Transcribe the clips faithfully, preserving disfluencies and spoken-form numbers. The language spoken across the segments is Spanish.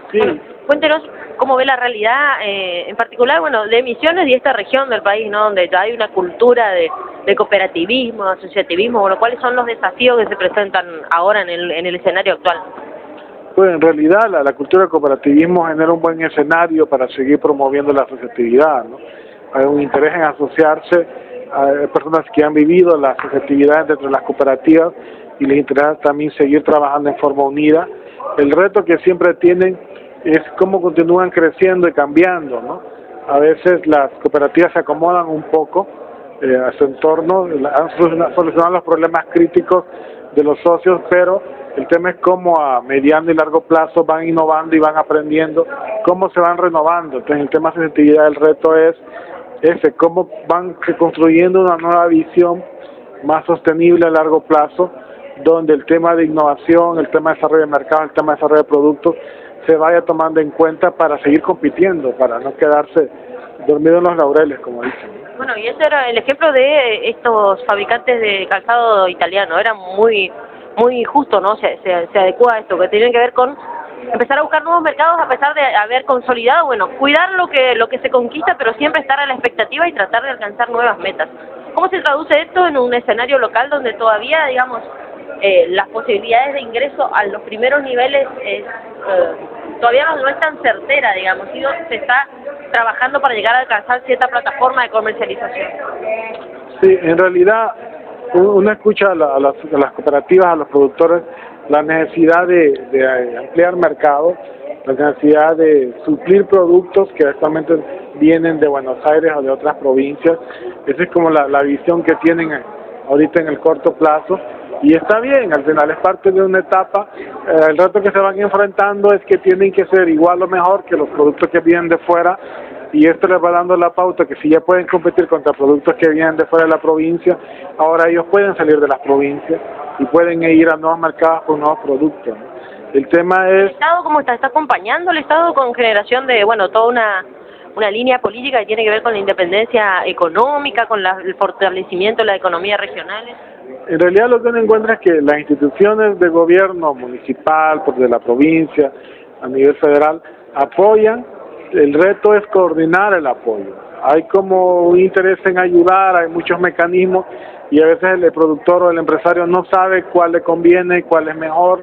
Sí. Bueno, cuéntenos cómo ve la realidad, eh, en particular, bueno, de Misiones y esta región del país, ¿no? Donde ya hay una cultura de, de cooperativismo, asociativismo, bueno, ¿cuáles son los desafíos que se presentan ahora en el, en el escenario actual? Pues en realidad la, la cultura del cooperativismo genera un buen escenario para seguir promoviendo la asociatividad, ¿no? Hay un interés en asociarse, hay personas que han vivido la asociatividad dentro de las cooperativas y les interesa también seguir trabajando en forma unida. El reto que siempre tienen es cómo continúan creciendo y cambiando, ¿no? A veces las cooperativas se acomodan un poco eh, a su entorno, han solucionado los problemas críticos de los socios, pero el tema es cómo a mediano y largo plazo van innovando y van aprendiendo, cómo se van renovando. Entonces el tema de asociatividad, el reto es ese, cómo van construyendo una nueva visión más sostenible a largo plazo, donde el tema de innovación, el tema de desarrollo de mercado, el tema de desarrollo de productos se vaya tomando en cuenta para seguir compitiendo, para no quedarse dormido en los laureles, como dicen. Bueno, y ese era el ejemplo de estos fabricantes de calzado italiano, era muy muy justo, ¿no? Se, se, se adecua a esto, que tiene que ver con empezar a buscar nuevos mercados a pesar de haber consolidado, bueno, cuidar lo que lo que se conquista, pero siempre estar a la expectativa y tratar de alcanzar nuevas metas. ¿Cómo se traduce esto en un escenario local donde todavía, digamos, eh, las posibilidades de ingreso a los primeros niveles es, eh, todavía no, no es tan certera, digamos, y se está trabajando para llegar a alcanzar cierta plataforma de comercialización? Sí, en realidad uno escucha a, la, a, las, a las cooperativas, a los productores, la necesidad de, de ampliar mercados, la necesidad de suplir productos que actualmente vienen de Buenos Aires o de otras provincias. Esa es como la, la visión que tienen ahorita en el corto plazo, y está bien, al final es parte de una etapa. Eh, el reto que se van enfrentando es que tienen que ser igual o mejor que los productos que vienen de fuera, y esto les va dando la pauta que si ya pueden competir contra productos que vienen de fuera de la provincia, ahora ellos pueden salir de las provincias y pueden ir a nuevos mercados con nuevos productos, ¿no? El tema es... ¿El Estado cómo está? ¿Está acompañando el Estado con generación de, bueno, toda una, una línea política que tiene que ver con la independencia económica, con la, el fortalecimiento de la economía regionales? En realidad lo que uno encuentra es que las instituciones de gobierno municipal, de la provincia, a nivel federal, apoyan. El reto es coordinar el apoyo. Hay como un interés en ayudar, hay muchos mecanismos y a veces el productor o el empresario no sabe cuál le conviene, cuál es mejor,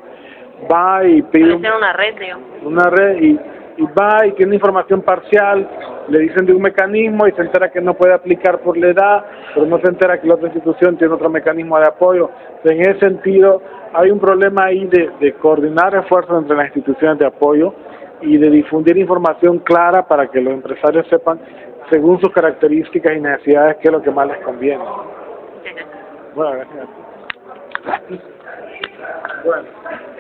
va y pide un, una red, digo. una red y, y va y tiene información parcial, le dicen de un mecanismo y se entera que no puede aplicar por la edad, pero no se entera que la otra institución tiene otro mecanismo de apoyo. En ese sentido hay un problema ahí de, de coordinar esfuerzos entre las instituciones de apoyo y de difundir información clara para que los empresarios sepan, según sus características y necesidades, qué es lo que más les conviene. Bueno, gracias. Bueno.